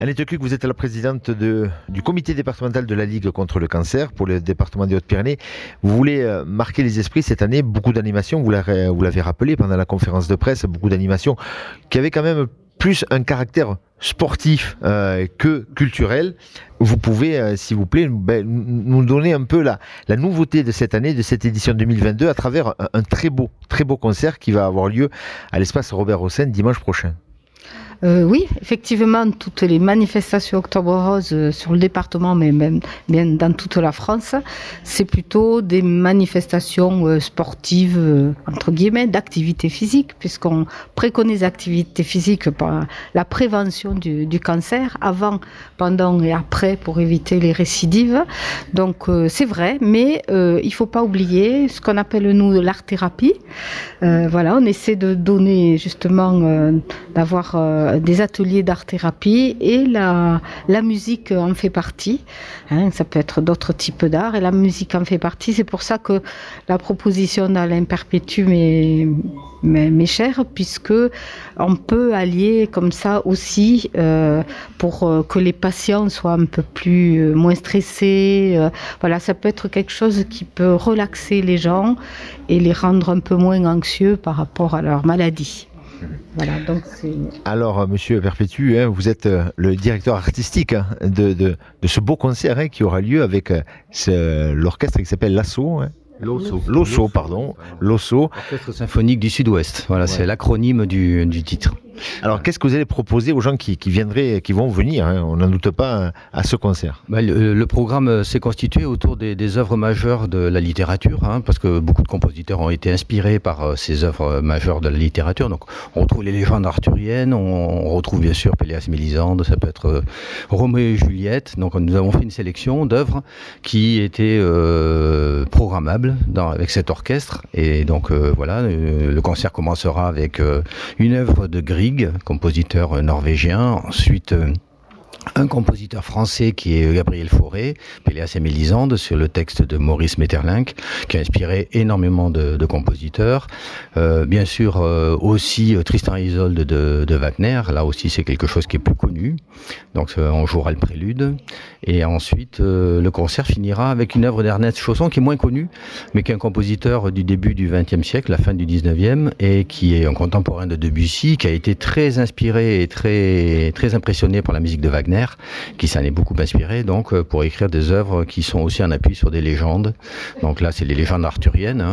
Annette Cuc, vous êtes la présidente du comité départemental de la Ligue contre le cancer pour le département des Hautes-Pyrénées. Vous voulez marquer les esprits cette année, beaucoup d'animations, vous l'avez rappelé pendant la conférence de presse, beaucoup d'animations qui avaient quand même plus un caractère sportif que culturel. Vous pouvez, s'il vous plaît, nous donner un peu la nouveauté de cette année, de cette édition 2022, à travers un très beau bien qui va avoir lieu à l'espace Robert-Hossein dimanche prochain. Oui, effectivement, toutes les manifestations Octobre Rose sur le département, mais même bien dans toute la France, c'est plutôt des manifestations sportives, entre guillemets, d'activité physique, puisqu'on préconise l'activité physique pour la prévention du cancer, avant, pendant et après, pour éviter les récidives. Donc c'est vrai, mais il ne faut pas oublier ce qu'on appelle, nous, l'art-thérapie. Voilà, on essaie de donner, justement, d'avoir des ateliers d'art-thérapie et la musique en fait partie. Ça peut être d'autres types d'art et la musique en fait partie. C'est pour ça que la proposition d'Alain Perpétue m'est chère, puisque on peut allier comme ça aussi pour que les patients soient un peu moins stressés. Voilà, ça peut être quelque chose qui peut relaxer les gens et les rendre un peu moins anxieux par rapport à leur maladie. Voilà, donc alors, Monsieur Perpétue, vous êtes le directeur artistique de ce beau concert qui aura lieu avec l'orchestre qui s'appelle l'Asso. L'Osso. Orchestre symphonique du Sud-Ouest. Voilà, ouais. C'est l'acronyme du titre. Alors, qu'est-ce que vous allez proposer aux gens qui vont venir, on n'en doute pas, à ce concert? Le programme s'est constitué autour des œuvres majeures de la littérature, parce que beaucoup de compositeurs ont été inspirés par ces œuvres majeures de la littérature. Donc, on retrouve les légendes arthuriennes, on retrouve bien sûr Péléas Mélisande, ça peut être Roméo et Juliette. Donc, nous avons fait une sélection d'œuvres qui étaient programmables avec cet orchestre. Et donc, voilà, le concert commencera avec une œuvre de Grieg, compositeur norvégien, ensuite un compositeur français qui est Gabriel Fauré, Péléas et Mélisande, sur le texte de Maurice Maeterlinck, qui a inspiré énormément de compositeurs. Bien sûr, aussi Tristan et Isolde de Wagner, là aussi c'est quelque chose qui est plus connu. Donc on jouera le prélude. Et ensuite, le concert finira avec une œuvre d'Ernest Chausson, qui est moins connu, mais qui est un compositeur du début du XXe siècle, la fin du XIXe, et qui est un contemporain de Debussy, qui a été très inspiré et très, très impressionné par la musique de Wagner, qui s'en est beaucoup inspiré donc pour écrire des œuvres qui sont aussi en appui sur des légendes. Donc là, c'est les légendes arthuriennes,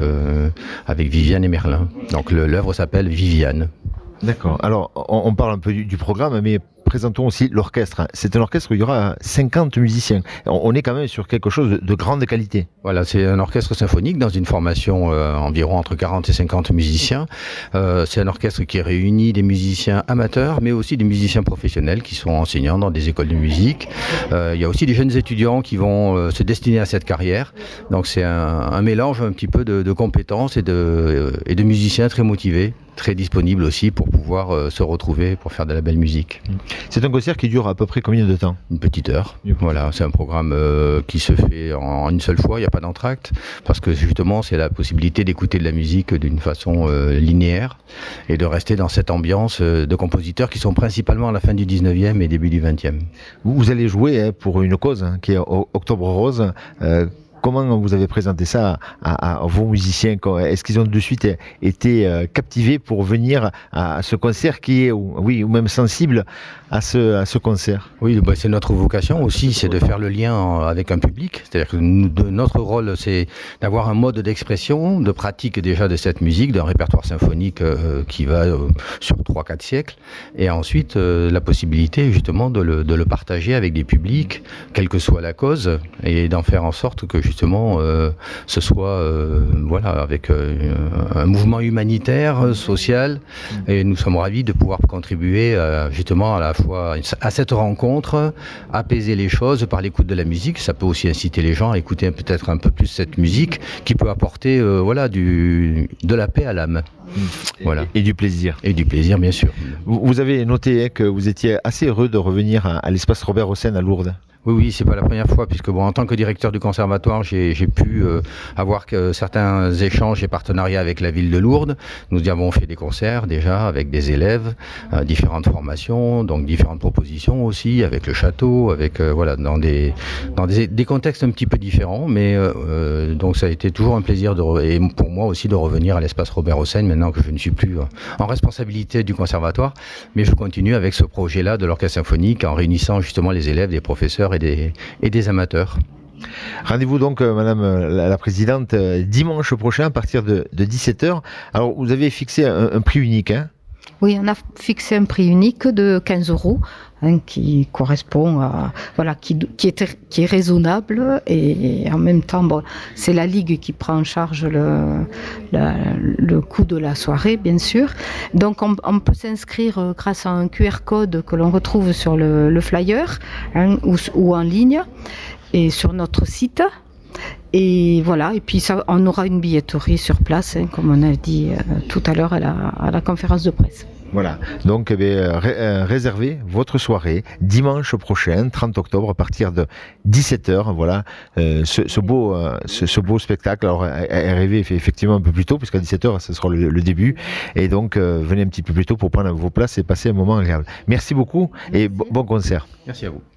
avec Viviane et Merlin. Donc l'œuvre s'appelle Viviane. D'accord. Alors, on parle un peu du programme, mais présentons aussi l'orchestre. C'est un orchestre où il y aura 50 musiciens. On est quand même sur quelque chose de grande qualité. Voilà, c'est un orchestre symphonique dans une formation environ entre 40 et 50 musiciens. C'est un orchestre qui réunit des musiciens amateurs, mais aussi des musiciens professionnels qui sont enseignants dans des écoles de musique. Il y a aussi des jeunes étudiants qui vont se destiner à cette carrière. Donc c'est un mélange un petit peu de compétences et de musiciens très motivés, très disponibles aussi pour pouvoir se retrouver pour faire de la belle musique. C'est un concert qui dure à peu près combien de temps? Une petite heure. Voilà, c'est un programme qui se fait en une seule fois, il n'y a pas d'entracte, parce que justement c'est la possibilité d'écouter de la musique d'une façon linéaire et de rester dans cette ambiance de compositeurs qui sont principalement à la fin du 19e et début du 20e. Vous allez jouer pour une cause qui est Octobre Rose. Comment vous avez présenté ça à vos musiciens? Est-ce qu'ils ont de suite été captivés pour venir à ce concert qui est, ou même sensible à ce concert? Oui, c'est notre vocation aussi, c'est de faire le lien avec un public. C'est-à-dire que notre rôle, c'est d'avoir un mode d'expression, de pratique déjà de cette musique, d'un répertoire symphonique qui va sur 3-4 siècles, et ensuite la possibilité justement de le partager avec des publics, quelle que soit la cause, et d'en faire en sorte que justement ce soit avec un mouvement humanitaire, social, et nous sommes ravis de pouvoir contribuer justement à la fois à cette rencontre, apaiser les choses par l'écoute de la musique. Ça peut aussi inciter les gens à écouter peut-être un peu plus cette musique qui peut apporter de la paix à l'âme. Voilà. Et du plaisir. Et du plaisir, bien sûr. Vous avez noté que vous étiez assez heureux de revenir à l'espace Robert-Hossein à Lourdes. Oui, c'est pas la première fois, puisque en tant que directeur du conservatoire, j'ai pu avoir certains échanges et partenariats avec la ville de Lourdes. Nous avons fait des concerts déjà avec des élèves, différentes formations, donc différentes propositions aussi, avec le château, avec dans des contextes un petit peu différents, mais donc ça a été toujours un plaisir et pour moi aussi de revenir à l'espace Robert Hossein, maintenant que je ne suis plus en responsabilité du conservatoire, mais je continue avec ce projet-là de l'orchestre symphonique en réunissant justement les élèves, des professeurs et des amateurs. Rendez-vous donc, Madame la Présidente, dimanche prochain à partir de 17h. Alors, vous avez fixé un prix unique, hein? Oui, on a fixé un prix unique de 15 € qui correspond à qui est raisonnable et en même temps c'est la Ligue qui prend en charge le coût de la soirée, bien sûr. Donc on peut s'inscrire grâce à un QR code que l'on retrouve sur le flyer ou en ligne et sur notre site. Et et puis on aura une billetterie sur place, comme on a dit tout à l'heure à la conférence de presse. Voilà, donc réservez votre soirée dimanche prochain, 30 octobre, à partir de 17h. Voilà, ce beau spectacle. Alors, arrivez effectivement un peu plus tôt, puisqu'à 17h, ce sera le début. Et donc, venez un petit peu plus tôt pour prendre vos places et passer un moment agréable. Merci beaucoup et bon concert. Merci à vous.